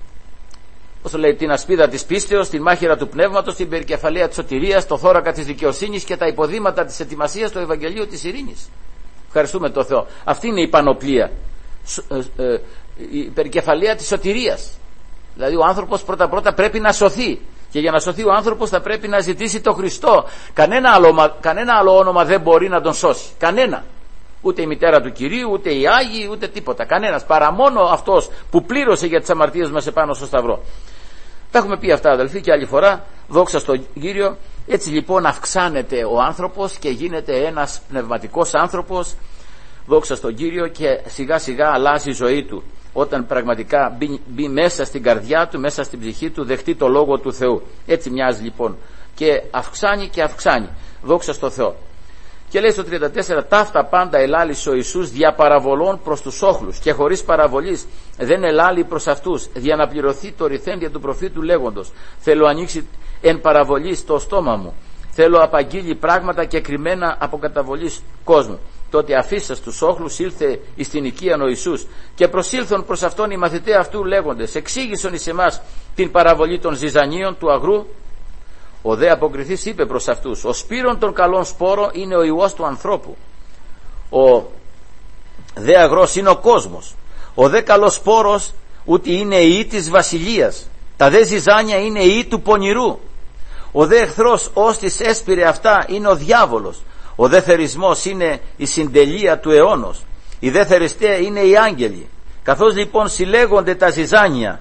Speaker 1: πώς το λέει, την ασπίδα της πίστεως, την μάχαιρα του πνεύματος, την περικεφαλαία της σωτηρίας, το θώρακα της δικαιοσύνης και τα υποδήματα της ετοιμασίας του Ευαγγελίου της ειρήνης. Ευχαριστούμε τον Θεό. Αυτή είναι η πανοπλία, ε, ε, η περικεφαλαία της σωτηρίας. Δηλαδή ο άνθρωπος πρώτα πρώτα πρέπει να σωθεί, και για να σωθεί ο άνθρωπος θα πρέπει να ζητήσει το Χριστό. Κανένα άλλο, κανένα άλλο όνομα δεν μπορεί να τον σώσει. Κανένα. Ούτε η μητέρα του Κυρίου, ούτε οι Άγιοι, ούτε τίποτα. Κανένας. Παρά μόνο αυτός που πλήρωσε για τις αμαρτίες μας επάνω στο Σταυρό. Τα έχουμε πει αυτά, αδελφοί, και άλλη φορά. Δόξα στον Κύριο. Έτσι λοιπόν αυξάνεται ο άνθρωπος και γίνεται ένας πνευματικός άνθρωπος. Δόξα στον Κύριο, και σιγά σιγά αλλάζει η ζωή του. Όταν πραγματικά μπει, μπει μέσα στην καρδιά του, μέσα στην ψυχή του, δεχτεί το Λόγο του Θεού. Έτσι μοιάζει λοιπόν. Και αυξάνει και αυξάνει. Δόξα στο Θεό. Και λέει στο τριάντα τέσσερα: ταύτα πάντα ελάλησε ο Ιησούς δια παραβολών προς τους όχλους, και χωρίς παραβολής δεν ελάλει προς αυτούς, για να πληρωθεί το ρηθέντια του προφήτου λέγοντος: θέλω ανοίξει εν παραβολής το στόμα μου, θέλω απαγγείλει πράγματα και κρυμμένα από καταβολής κόσμου. Τότε αφήσας τους όχλους ήλθε εις την οικίαν ο Ιησούς, και προσήλθον προς αυτόν οι μαθηταί αυτού λέγοντες: εξήγησον εις εμάς την παραβολή των ζυζανίων του αγρού. Ο δε αποκριθής είπε προς αυτούς: ο σπύρον των καλών σπόρο είναι ο ιός του ανθρώπου, ο δε αγρός είναι ο κόσμος, ο δε καλός σπόρος ούτε είναι η της βασιλείας, τα δε ζυζάνια είναι η του πονηρού, ο δε εχθρός ώστις έσπηρε αυτά είναι ο διάβολος, ο δε θερισμός είναι η συντελεία του αιώνος, οι δε θεριστέ είναι οι άγγελοι. Καθώς λοιπόν συλλέγονται τα ζυζάνια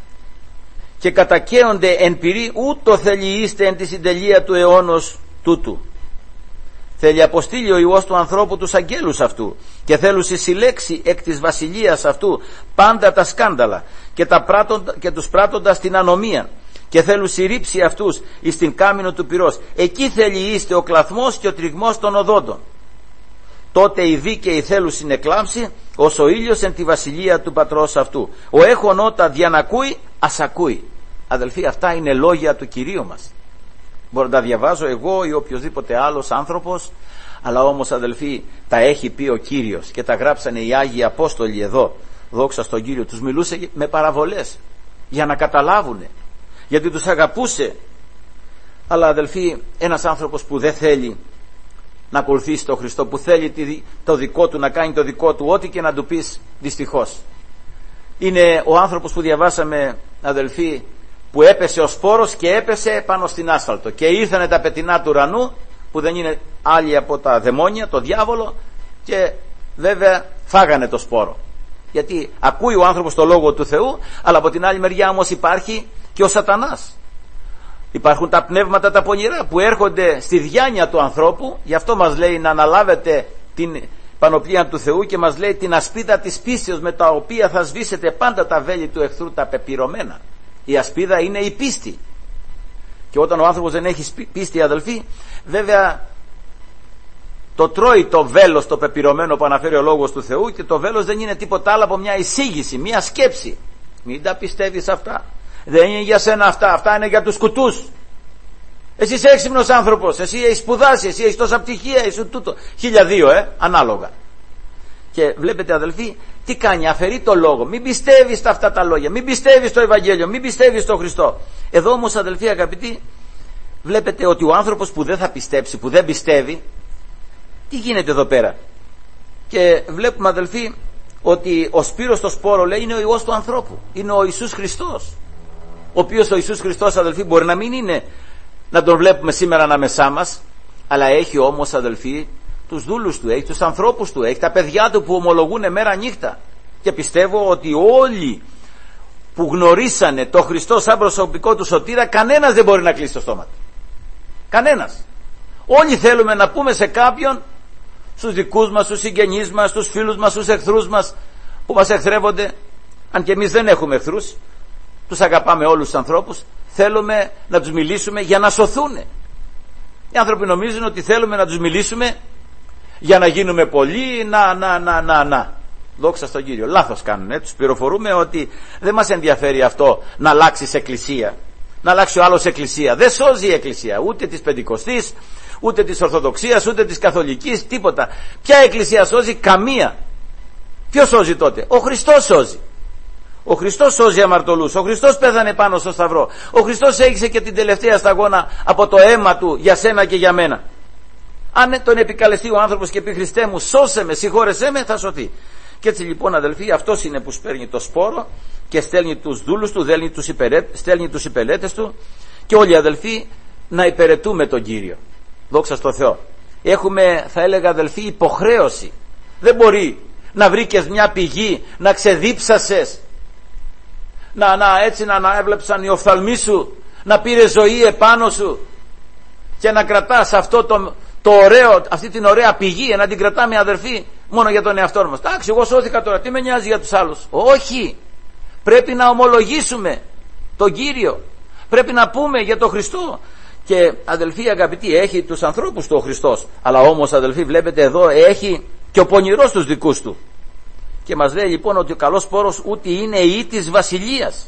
Speaker 1: και κατακαίονται εν πυρή, ούτω θέλει είστε εν τη συντελεία του αιώνος τούτου. Θέλει αποστείλει ο Υιός του ανθρώπου τους αγγέλους αυτού, και θέλουν συλλέξει εκ της βασιλείας αυτού πάντα τα σκάνδαλα και, τα πράτοντα, και τους πράττοντας την ανομία, και θέλουν συρρήψει αυτούς εις την κάμινο του πυρός. Εκεί θέλει είστε ο κλαθμός και ο τριγμός των οδόντων. Τότε οι δίκαιοι θέλουν συνεκλάμψει ως ο ήλιος εν τη βασιλεία του πατρός αυτού. Ο έχων ότα διανακούει ας ακούει. Αδελφοί, αυτά είναι λόγια του Κυρίου μας. Μπορώ να τα διαβάζω εγώ ή οποιοδήποτε άλλος άνθρωπος, αλλά όμως, αδελφοί, τα έχει πει ο Κύριος και τα γράψανε οι Άγιοι Απόστολοι εδώ. Δόξα στον Κύριο. Τους μιλούσε με παραβολές για να καταλάβουνε. γιατί τους αγαπούσε. Αλλά αδελφοί, ένας άνθρωπος που δεν θέλει να ακολουθήσει τον Χριστό, που θέλει το δικό του, να κάνει το δικό του, ό,τι και να του πεις, δυστυχώς, είναι ο άνθρωπος που διαβάσαμε, αδελφοί, που έπεσε ο σπόρος και έπεσε πάνω στην άσφαλτο και ήρθανε τα πετεινά του ουρανού, που δεν είναι άλλοι από τα δαιμόνια, το διάβολο, και βέβαια φάγανε το σπόρο. Γιατί ακούει ο άνθρωπος το λόγο του Θεού, αλλά από την άλλη μεριά όμως υπάρχει και ο σατανάς. Υπάρχουν τα πνεύματα τα πονηρά που έρχονται στη διάνοια του ανθρώπου. Γι' αυτό μας λέει να αναλάβετε την πανοπλία του Θεού και μας λέει την ασπίδα της πίστεως, με τα οποία θα σβήσετε πάντα τα βέλη του εχθρού τα πεπυρωμένα. Η ασπίδα είναι η πίστη. Και όταν ο άνθρωπος δεν έχει πίστη, αδελφοί, βέβαια το τρώει το βέλος το πεπυρωμένο που αναφέρει ο λόγος του Θεού, και το βέλος δεν είναι τίποτα άλλο από μια εισήγηση, μια σκέψη. Μην τα πιστεύεις αυτά. Δεν είναι για σένα αυτά, αυτά είναι για τους κουτούς. Εσύ είσαι έξυπνος άνθρωπος, εσύ έχεις σπουδάσει, εσύ έχεις τόσα πτυχία, εσύ τούτο. Χίλια δύο, ε, ανάλογα. Και βλέπετε, αδελφοί, τι κάνει, αφαιρεί το λόγο. Μην πιστεύεις στα αυτά τα λόγια, μην πιστεύεις στο Ευαγγέλιο, μην πιστεύεις στο Χριστό. Εδώ όμως, αδελφοί αγαπητοί, βλέπετε ότι ο άνθρωπος που δεν θα πιστέψει, που δεν πιστεύει, τι γίνεται εδώ πέρα? Και βλέπουμε, αδελφοί, ότι ο σπύρος στο σπόρο, λέει, είναι ο Υιός του ανθρώπου, είναι ο Ιησούς Χριστός, ο οποίος ο Ιησούς Χριστός, αδελφοί, μπορεί να μην είναι, να τον βλέπουμε σήμερα ανάμεσά μας, αλλά έχει όμως, αδελφοί, τους δούλους του, έχει τους ανθρώπους του, έχει τα παιδιά του που ομολογούν μέρα νύχτα. Και πιστεύω ότι όλοι που γνωρίσανε το Χριστό σαν προσωπικό του σωτήρα, κανένας δεν μπορεί να κλείσει το στόμα του. Κανένας. Όλοι θέλουμε να πούμε σε κάποιον, στους δικούς μας, στους συγγενείς μας, στους φίλους μας, στους εχθρούς μας που μας εχθρεύονται, αν και εμείς δεν έχουμε εχθρούς, τους αγαπάμε όλους τους ανθρώπους, θέλουμε να τους μιλήσουμε για να σωθούν. Οι άνθρωποι νομίζουν ότι θέλουμε να τους μιλήσουμε για να γίνουμε πολλοί, να, να, να, να, να. Δόξα στον Κύριο. Λάθος κάνουν. Ε. Τους πληροφορούμε ότι δεν μας ενδιαφέρει αυτό να αλλάξει εκκλησία, να αλλάξει ο άλλος εκκλησία. Δεν σώζει η εκκλησία, ούτε της Πεντηκοστής, ούτε της Ορθοδοξίας, ούτε της Καθολικής, τίποτα. Ποια εκκλησία σώζει? Καμία. Ποιος σώζει τότε? Ο Χριστός σώζει. Ο Χριστός σώζει αμαρτωλούς. Ο Χριστός πέθανε πάνω στο σταυρό. Ο Χριστός έγιξε και την τελευταία σταγόνα από το αίμα του για σένα και για μένα. Αν τον επικαλεστεί ο άνθρωπος και πει, Χριστέ μου, σώσε με, συγχώρεσέ με, θα σωθεί. Και έτσι λοιπόν, αδελφοί, αυτός είναι που σπέρνει το σπόρο και στέλνει τους δούλους του, στέλνει τους, υπερέ, στέλνει τους υπελέτες του, και όλοι, αδελφοί, να υπηρετούμε τον Κύριο. Δόξα στο Θεό. Έχουμε, θα έλεγα, αδελφοί, υποχρέωση. Δεν μπορεί να βρήκες μια πηγή, να ξεδίψασες, να, να έτσι να, να έβλεψαν οι οφθαλμοί σου, να πήρε ζωή επάνω σου και να κρατάς αυτό το, το ωραίο, αυτή την ωραία πηγή, να την κρατάμε, αδερφοί, μόνο για τον εαυτό μας. Εντάξει, εγώ σώθηκα τώρα, τι με νοιάζει για τους άλλους? Όχι, πρέπει να ομολογήσουμε τον Κύριο, πρέπει να πούμε για τον Χριστό. Και αδελφοί αγαπητοί, έχει τους ανθρώπους του ο Χριστός, αλλά όμως, αδελφοί, βλέπετε εδώ, έχει και ο πονηρός τους δικούς του. Και μας λέει λοιπόν ότι ο καλός σπόρος ούτε είναι ή της βασιλείας.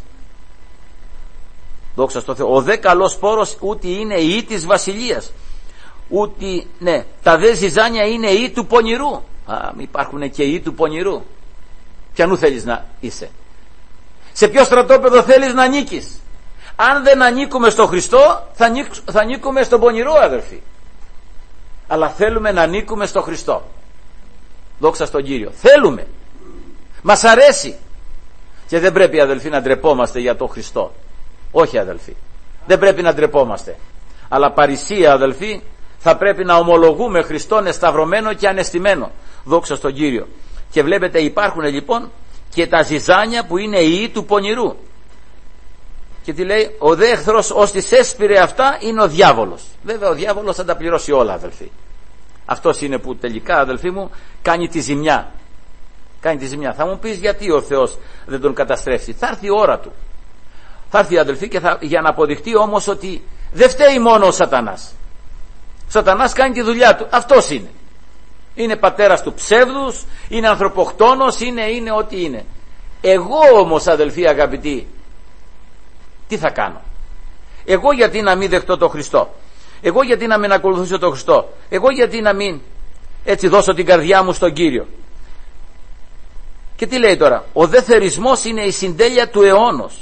Speaker 1: Δόξα στο Θεό. Ο δε καλός σπόρος ούτε είναι ή της βασιλείας. Ούτε, ναι, τα δε ζυζάνια είναι ή του πονηρού. Α, υπάρχουν και ή του πονηρού. Ποιανού θέλεις να είσαι? Σε ποιο στρατόπεδο θέλεις να ανήκεις? Αν δεν ανήκουμε στο Χριστό, θα, ανήκ, θα ανήκουμε στον πονηρό, αδερφοί. Αλλά θέλουμε να ανήκουμε στο Χριστό. Δόξα στον Κύριο. Θέλουμε. Μας αρέσει. Και δεν πρέπει, αδελφοί, να ντρεπόμαστε για τον Χριστό. Όχι, αδελφοί. Δεν πρέπει να ντρεπόμαστε. Αλλά παρησία, αδελφοί, θα πρέπει να ομολογούμε Χριστόν εσταυρωμένο και ανεστημένο. Δόξα στον Κύριο. Και βλέπετε, υπάρχουν λοιπόν και τα ζυζάνια που είναι οι του πονηρού. Και τι λέει? Ο δε εχθρός ως της έσπηρε αυτά είναι ο διάβολος. Βέβαια ο διάβολος θα τα πληρώσει όλα, αδελφοί. Αυτός είναι που τελικά, αδελφοί μου, κάνει τη ζημιά. Κάνει τη ζημιά. Θα μου πεις γιατί ο Θεός δεν τον καταστρέφει? Θα έρθει η ώρα του. Θα έρθει, αδελφοί, και θα, για να αποδειχτεί όμως ότι δεν φταίει μόνο ο Σατανάς. Ο Σατανάς κάνει τη δουλειά του. Αυτός είναι. Είναι πατέρας του ψεύδους, είναι ανθρωποκτόνος, είναι, είναι ό,τι είναι. Εγώ όμως, αδελφοί αγαπητοί, τι θα κάνω? Εγώ γιατί να μην δεχτώ τον Χριστό? Εγώ γιατί να μην ακολουθήσω τον Χριστό? Εγώ γιατί να μην έτσι δώσω την καρδιά μου στον Κύριο? Και τι λέει τώρα? Ο δε θερισμός είναι η συντέλεια του αιώνος.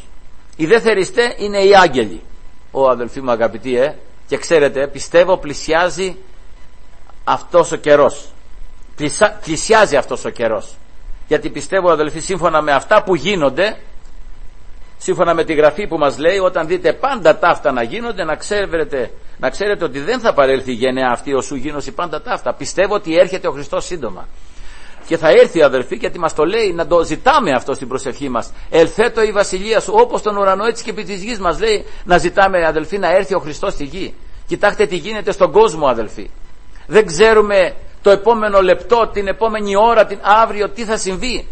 Speaker 1: Οι δε θεριστέ είναι οι άγγελοι. Ω αδελφοί μου αγαπητοί, ε, και ξέρετε, πιστεύω πλησιάζει αυτός ο καιρός. Πλησιά, πλησιάζει αυτός ο καιρός. Γιατί πιστεύω, αδελφοί, σύμφωνα με αυτά που γίνονται, σύμφωνα με τη γραφή που μας λέει, όταν δείτε πάντα ταύτα να γίνονται, να ξέρετε, να ξέρετε ότι δεν θα παρέλθει η γενναία αυτή ως σου γίνωση πάντα ταύτα. Πιστεύω ότι έρχεται ο Χριστός σύντομα. Και θα έρθει, αδελφοί, γιατί μας το λέει, να το ζητάμε αυτό στην προσευχή μας. Ελθέτω η βασιλεία σου, όπως τον ουρανό έτσι και επί της γης μας λέει να ζητάμε, αδελφοί, να έρθει ο Χριστός στη γη. Κοιτάξτε τι γίνεται στον κόσμο, αδελφοί. Δεν ξέρουμε το επόμενο λεπτό, την επόμενη ώρα, την αύριο, τι θα συμβεί.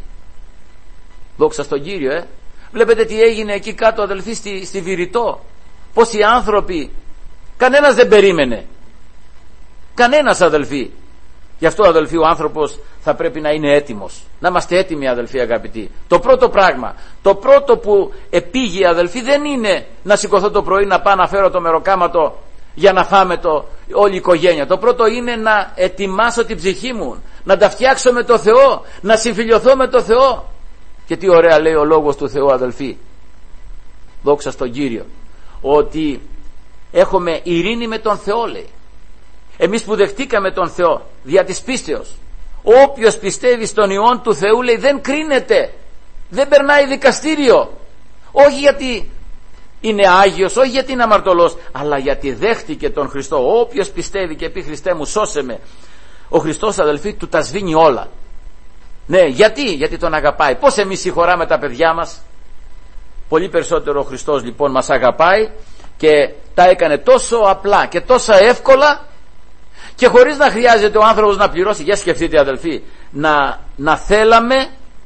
Speaker 1: Δόξα στον Κύριο, ε. Βλέπετε τι έγινε εκεί κάτω, αδελφοί, στη, στη Βηρητό. Πώς οι άνθρωποι, κανένας δεν περίμενε. Κανένας, αδελφοί. Γι' αυτό, αδελφοί, ο άνθρωπος θα πρέπει να είναι έτοιμος. Να είμαστε έτοιμοι, αδελφοί αγαπητοί. Το πρώτο πράγμα, το πρώτο που επήγει, αδελφοί, δεν είναι να σηκωθώ το πρωί, να πάω να φέρω το μεροκάματο για να φάμε το, όλη η οικογένεια. Το πρώτο είναι να ετοιμάσω την ψυχή μου, να τα φτιάξω με το Θεό, να συμφιλιωθώ με το Θεό. Και τι ωραία λέει ο λόγος του Θεού, αδελφοί. Δόξα στον Κύριο. Ότι έχουμε ειρήνη με τον Θεό, λέει. Εμείς που δεχτήκαμε τον Θεό δια της πίστεως, όποιος πιστεύει στον Υιόν του Θεού, λέει, δεν κρίνεται, δεν περνάει δικαστήριο. Όχι γιατί είναι Άγιος, όχι γιατί είναι αμαρτωλός, αλλά γιατί δέχτηκε τον Χριστό. Όποιος πιστεύει και πει Χριστέ μου σώσε με, ο Χριστός, αδελφοί, του τα σβήνει όλα. Ναι, γιατί, γιατί τον αγαπάει. Πώς εμείς συγχωράμε τα παιδιά μας? Πολύ περισσότερο ο Χριστός λοιπόν μας αγαπάει και τα έκανε τόσο απλά και τόσο εύκολα και χωρίς να χρειάζεται ο άνθρωπος να πληρώσει. Για σκεφτείτε, αδελφοί, να, να θέλαμε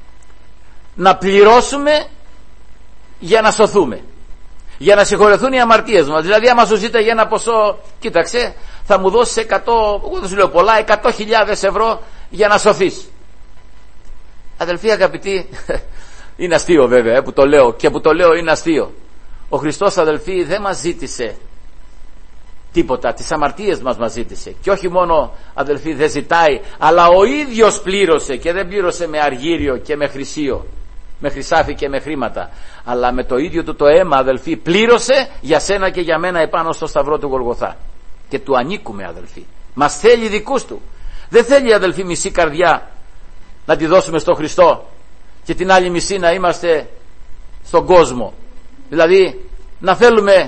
Speaker 1: να πληρώσουμε για να σωθούμε, για να συγχωρεθούν οι αμαρτίες μας. Δηλαδή άμα σου ζήταγε ένα ποσό, κοίταξε, θα μου δώσεις εκατό, εγώ δεν σου λέω πολλά, εκατό χιλιάδες ευρώ για να σωθείς. Αδελφοί αγαπητοί, είναι αστείο βέβαια που το λέω, και που το λέω είναι αστείο. Ο Χριστός, αδελφοί, δεν μας ζήτησε τίποτα, τις αμαρτίες μας μας ζήτησε. Και όχι μόνο, αδελφοί, δεν ζητάει, αλλά ο ίδιος πλήρωσε, και δεν πλήρωσε με αργύριο και με χρυσίο, με χρυσάφι και με χρήματα, αλλά με το ίδιο του το αίμα, αδελφοί, πλήρωσε για σένα και για μένα επάνω στο σταυρό του Γολγοθά. Και του ανήκουμε, αδελφοί. Μας θέλει δικούς του. Δεν θέλει, αδελφοί, μισή καρδιά να τη δώσουμε στον Χριστό και την άλλη μισή να είμαστε στον κόσμο. Δηλαδή να θέλουμε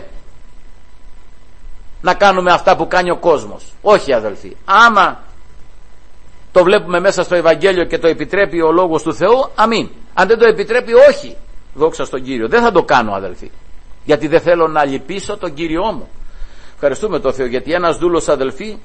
Speaker 1: να κάνουμε αυτά που κάνει ο κόσμος. Όχι, αδελφοί. Άμα το βλέπουμε μέσα στο Ευαγγέλιο και το επιτρέπει ο λόγος του Θεού, αμήν. Αν δεν το επιτρέπει, όχι. Δόξα στον Κύριο. Δεν θα το κάνω, αδελφοί. Γιατί δεν θέλω να λυπήσω τον Κύριό μου. Ευχαριστούμε τον Θεό, γιατί ένας δούλος, αδελφοί,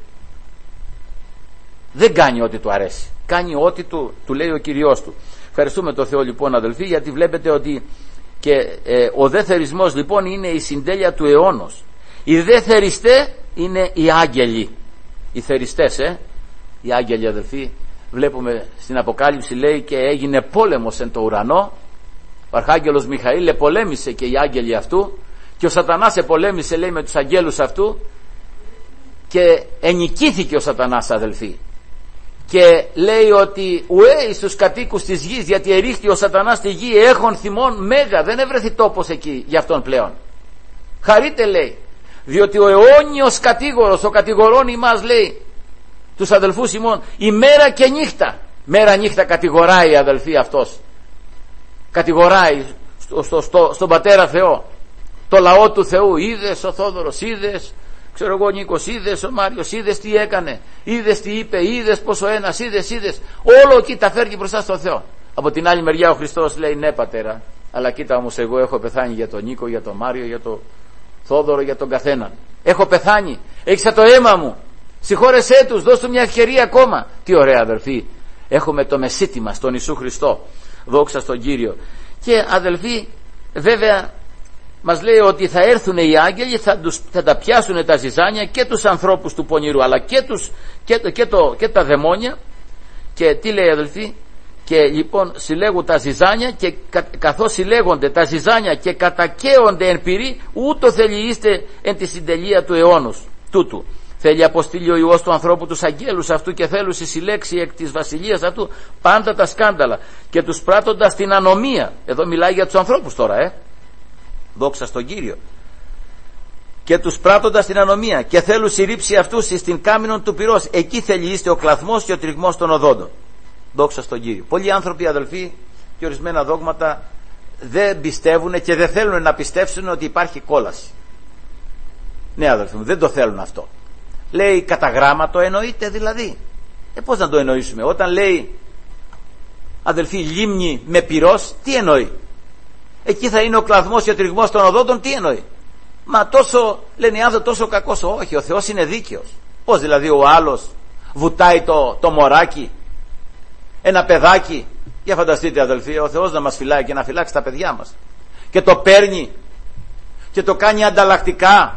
Speaker 1: δεν κάνει ό,τι του αρέσει. Κάνει ό,τι του, του λέει ο Κυριός του. Ευχαριστούμε τον Θεό λοιπόν, αδελφοί, γιατί βλέπετε ότι και ε, ο δε θερισμός λοιπόν είναι η συντέλεια του αιώνος. Οι δε θεριστέ είναι οι άγγελοι. Οι θεριστές, ε, οι άγγελοι, αδελφοί, βλέπουμε στην Αποκάλυψη, λέει, και έγινε πόλεμος εν το ουρανό. Ο Αρχάγγελος Μιχαήλ επολέμησε και οι άγγελοι αυτού, και ο Σατανάς επολέμησε, λέει, με τους αγγέλους αυτού, και ενικήθηκε ο Σατανάς, αδελφοί. Και λέει ότι ουέ στους κατοίκους της γης, γιατί ερίχθη ο Σατανάς στη γη έχων θυμών μέγα, δεν έβρεθη τόπος εκεί για αυτόν πλέον. Χαρείτε, λέει, διότι ο αιώνιος κατήγορος, ο κατηγορών ημάς, λέει, τους αδελφούς ημών, ημέρα και νύχτα, μέρα νύχτα κατηγοράει, αδελφοί, αυτός. Κατηγοράει στο, στο, στο, στον Πατέρα Θεό, το λαό του Θεού. Είδες ο Θόδωρος, είδες, ξέρω εγώ, Νίκος, είδες ο Μάριος, είδες τι έκανε, είδες τι είπε, είδες πως ο ένας, είδες, είδες. Όλο εκεί τα φέρνει μπροστά στον Θεό. Από την άλλη μεριά ο Χριστός λέει, ναι πατέρα, αλλά κοίτα όμως, εγώ έχω πεθάνει για τον Νίκο, για τον Μάριο, για τον Θόδωρο, για τον καθέναν. Έχω πεθάνει, έχεις το αίμα μου, συγχώρεσέ τους, δώσ' του μια ευκαιρία ακόμα. Τι ωραία, αδελφοί, έχουμε το μεσίτη μας, τον Ιησού Χριστό. Δόξα στον Κύριο. Και αδελφοί, βέβαια μας λέει ότι θα έρθουν οι άγγελοι, θα, τους, θα τα πιάσουν τα ζυζάνια και τους ανθρώπους του πονηρού, αλλά και, τους, και, και, το, και τα δαιμόνια. Και τι λέει, αδελφοί? Και λοιπόν συλλέγουν τα ζυζάνια, και κα, καθώς συλλέγονται τα ζυζάνια και κατακαίονται εν πυρί, ούτω θελειείστε εν τη συντελεία του αιώνος τούτου. Θέλει αποστείλει ο Υιός του ανθρώπου τους αγγέλους αυτού, και θέλουν συλλέξει εκ της βασιλείας αυτού πάντα τα σκάνδαλα και τους πράττοντας την ανομία. Εδώ μιλάει για τους ανθρώπους τώρα, ε. δόξα στον Κύριο, και τους πράττοντας την ανομία, και θέλουν συρρήψει αυτούς εις την κάμινον του πυρός, εκεί θέλει είστε ο κλαθμός και ο τριγμός των οδόντων. Δόξα στον Κύριο. Πολλοί άνθρωποι, αδελφοί, και ορισμένα δόγματα δεν πιστεύουν και δεν θέλουν να πιστέψουν ότι υπάρχει κόλαση. Ναι, αδελφοί μου, δεν το θέλουν αυτό. Λέει κατά γράμμα, το εννοείται δηλαδή. Ε, πώς να το εννοήσουμε? Όταν λέει, αδελφοί, λίμνη με πυρός, τι εννοεί? Εκεί θα είναι ο κλαθμός και ο τριγμός των οδόντων, τι εννοεί? Μα τόσο, λένε οι άνθρωποι, τόσο κακός? Όχι, ο Θεός είναι δίκαιος. Πώς δηλαδή ο άλλος βουτάει το, το μωράκι, ένα παιδάκι? Για φανταστείτε, αδελφοί, ο Θεός να μας φυλάει και να φυλάξει τα παιδιά μας, και το παίρνει και το κάνει ανταλλακτικά,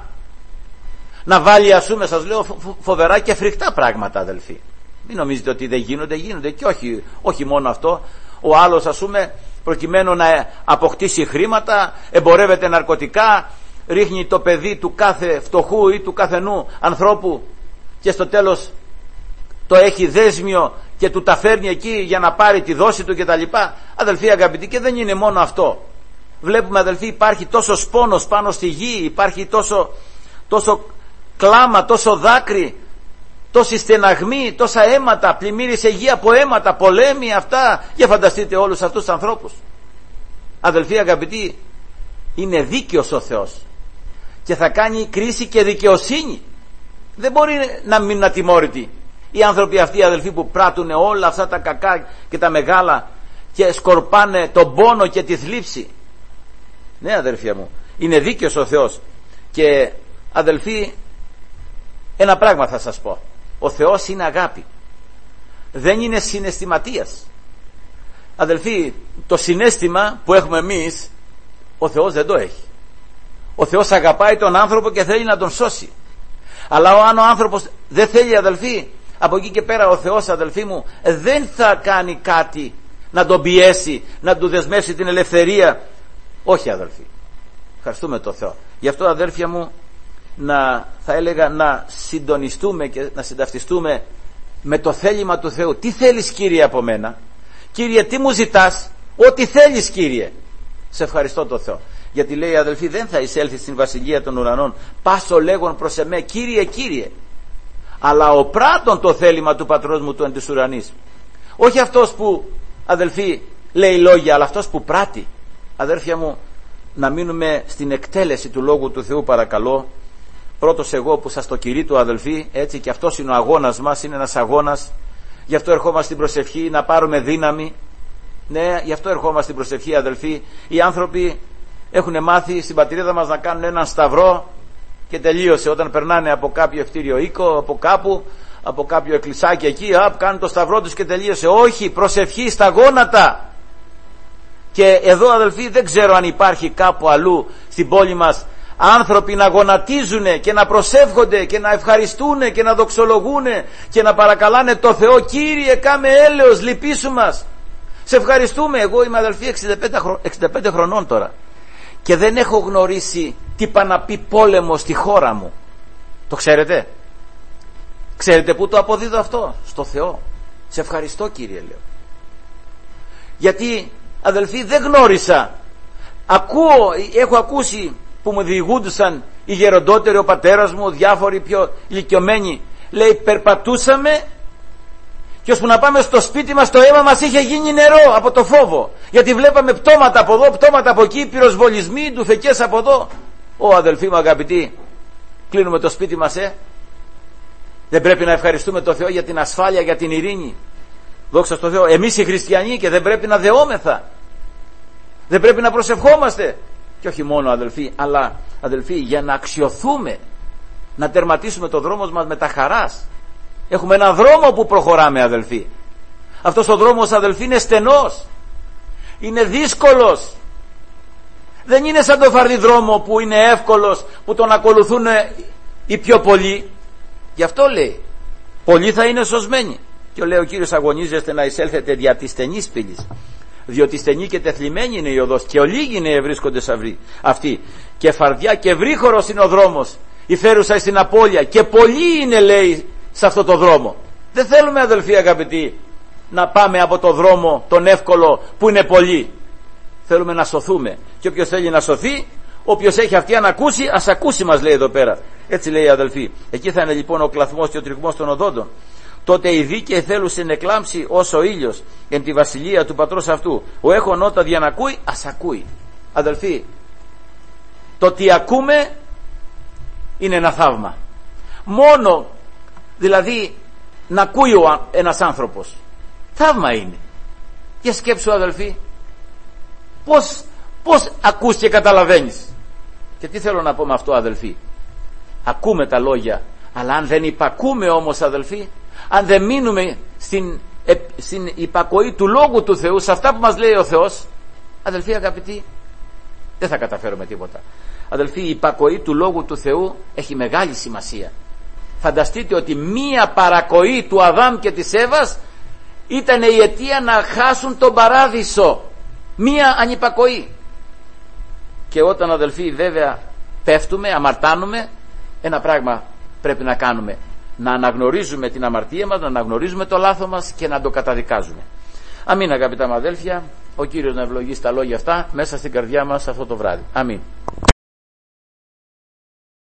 Speaker 1: να βάλει, ας πούμε, σας λέω φοβερά και φρικτά πράγματα, αδελφοί. Μην νομίζετε ότι δεν γίνονται, γίνονται. Και όχι, όχι μόνο αυτό. Ο άλλος, ας πούμε, προκειμένου να αποκτήσει χρήματα, εμπορεύεται ναρκωτικά, ρίχνει το παιδί του κάθε φτωχού ή του καθενού ανθρώπου, και στο τέλος το έχει δέσμιο και του τα φέρνει εκεί για να πάρει τη δόση του κτλ. Αδελφοί αγαπητοί, και δεν είναι μόνο αυτό. Βλέπουμε, αδελφοί, υπάρχει τόσο πόνος πάνω στη γη, υπάρχει τόσο, τόσο κλάμα, τόσο δάκρυ, τόση στεναγμή, τόσα αίματα, πλημμύρισε γη από αίματα, πολέμοι, αυτά. Για φανταστείτε όλους αυτούς τους ανθρώπους. Αδελφοί αγαπητοί, είναι δίκαιος ο Θεός και θα κάνει κρίση και δικαιοσύνη. Δεν μπορεί να μείνουν ατιμόρυτοι οι άνθρωποι αυτοί, αδελφοί, που πράττουν όλα αυτά τα κακά και τα μεγάλα και σκορπάνε τον πόνο και τη θλίψη. Ναι, αδελφία μου, είναι δίκαιος ο Θεός. Και αδελφοί, ένα πράγμα θα σας πω: ο Θεός είναι αγάπη, δεν είναι συναισθηματίας. Αδελφοί, το συναίσθημα που έχουμε εμείς, ο Θεός δεν το έχει. Ο Θεός αγαπάει τον άνθρωπο και θέλει να τον σώσει. Αλλά αν ο άνθρωπος δεν θέλει, αδελφοί, από εκεί και πέρα ο Θεός, αδελφοί μου, δεν θα κάνει κάτι να τον πιέσει, να του δεσμεύσει την ελευθερία. Όχι, αδελφοί. Ευχαριστούμε τον Θεό. Γι' αυτό, αδέλφια μου, να, θα έλεγα να συντονιστούμε και να συνταυτιστούμε με το θέλημα του Θεού. Τι θέλεις, Κύριε, από μένα? Κύριε, τι μου ζητάς? Ό,τι θέλεις, Κύριε. Σε ευχαριστώ τον Θεό. Γιατί λέει, αδελφοί, δεν θα εισέλθει στην βασιλεία των ουρανών πάσο λέγον προς εμέ, Κύριε, Κύριε, αλλά ο πράττων το θέλημα του πατρός μου του εν της ουρανής. Όχι αυτός που, αδελφοί, λέει λόγια, αλλά αυτός που πράττει. Αδέρφια μου, να μείνουμε στην εκτέλεση του Λόγου του Θεού, παρακαλώ. Πρώτος εγώ που σας το κηρύττω, αδελφοί, έτσι, και αυτός είναι ο αγώνας μας, είναι ένας αγώνας. Γι' αυτό ερχόμαστε στην προσευχή, να πάρουμε δύναμη. Ναι, γι' αυτό ερχόμαστε στην προσευχή, αδελφοί. Οι άνθρωποι έχουν μάθει στην πατρίδα μας να κάνουν έναν σταυρό και τελείωσε. Όταν περνάνε από κάποιο ευτήριο οίκο, από κάπου, από κάποιο εκκλησάκι εκεί, απ, κάνουν το σταυρό τους και τελείωσε. Όχι, προσευχή στα γόνατα. Και εδώ, αδελφοί, δεν ξέρω αν υπάρχει κάπου αλλού στην πόλη μας άνθρωποι να γονατίζουν και να προσεύχονται και να ευχαριστούν και να δοξολογούν και να παρακαλάνε το Θεό, Κύριε, κάμε έλεος, λυπήσου μας. Σε ευχαριστούμε. Εγώ είμαι, αδελφοί, εξήντα πέντε χρονών τώρα και δεν έχω γνωρίσει τι πά να πει πόλεμο στη χώρα μου. Το ξέρετε? Ξέρετε πού το αποδίδω αυτό? Στο Θεό. Σε ευχαριστώ, Κύριε, λέω. Γιατί, αδελφοί, δεν γνώρισα. Ακούω, έχω ακούσει που μου διηγούντουσαν οι γεροντότεροι, ο πατέρας μου, διάφοροι πιο ηλικιωμένοι. Λέει, περπατούσαμε και ώσπου να πάμε στο σπίτι μας το αίμα μας είχε γίνει νερό από το φόβο. Γιατί βλέπαμε πτώματα από εδώ, πτώματα από εκεί, πυροσβολισμοί, ντουφεκές από εδώ. Ω, αδελφοί μου αγαπητοί, κλείνουμε το σπίτι μας, ε. Δεν πρέπει να ευχαριστούμε το Θεό για την ασφάλεια, για την ειρήνη? Δόξα στον Θεό. Εμείς οι χριστιανοί, και δεν πρέπει να δεόμεθα? Δεν πρέπει να προσευχόμαστε? Και όχι μόνο, αδελφοί, αλλά, αδελφοί, για να αξιοθούμε, να τερματίσουμε το δρόμο μας με τα χαράς. Έχουμε έναν δρόμο που προχωράμε, αδελφοί. Αυτός ο δρόμος, αδελφοί, είναι στενός, είναι δύσκολος. Δεν είναι σαν το φαρδί δρόμο που είναι εύκολος, που τον ακολουθούν οι πιο πολλοί. Γι' αυτό λέει, πολλοί θα είναι σωσμένοι. Και λέει ο Κύριος, αγωνίζεστε να εισέλθετε δια της στενής πύλης, διότι στενή και τεθλιμμένη είναι η οδός και ολίγοι είναι βρίσκονται αυτοί, και φαρδιά και βρύχωρος είναι ο δρόμος, η φέρουσα στην απώλεια, και πολλοί είναι, λέει, σε αυτό το δρόμο. Δεν θέλουμε, αδελφοί αγαπητοί, να πάμε από το δρόμο τον εύκολο που είναι πολλοί. Θέλουμε να σωθούμε, και όποιος θέλει να σωθεί, Όποιος έχει αυτιά να ακούσει, ας ακούσει, μας λέει εδώ πέρα. Έτσι λέει, αδελφοί. Εκεί θα είναι λοιπόν ο κλαθμός και ο τριγμός των οδόντων. Τότε οι δίκαιοι θέλουσιν εκλάμψει ως ο ήλιος εν τη βασιλεία του πατρός αυτού. Ο έχων ότα διανακούει, ας ακούει. Αδελφοί, το τι ακούμε είναι ένα θαύμα. Μόνο δηλαδή να ακούει ένας άνθρωπος, θαύμα είναι. Για σκέψου, αδελφοί, πως, πως ακούς και καταλαβαίνεις. Και τι θέλω να πω με αυτό, αδελφοί? Ακούμε τα λόγια, αλλά αν δεν υπακούμε όμως, αδελφοί, αν δεν μείνουμε στην, ε, στην υπακοή του Λόγου του Θεού, σε αυτά που μας λέει ο Θεός, αδελφοί αγαπητοί, δεν θα καταφέρουμε τίποτα. Αδελφοί, η υπακοή του Λόγου του Θεού έχει μεγάλη σημασία. Φανταστείτε ότι μία παρακοή του Αδάμ και της Εύας ήταν η αιτία να χάσουν τον παράδεισο. Μία ανυπακοή. Και όταν, αδελφοί, βέβαια πέφτουμε, αμαρτάνουμε, ένα πράγμα πρέπει να κάνουμε: να αναγνωρίζουμε την αμαρτία μας, να αναγνωρίζουμε το λάθος μας και να το καταδικάζουμε. Αμήν, αγαπητά μου αδέλφια. Ο Κύριος να ευλογήσει τα λόγια αυτά μέσα στην καρδιά μας αυτό το βράδυ. Αμήν.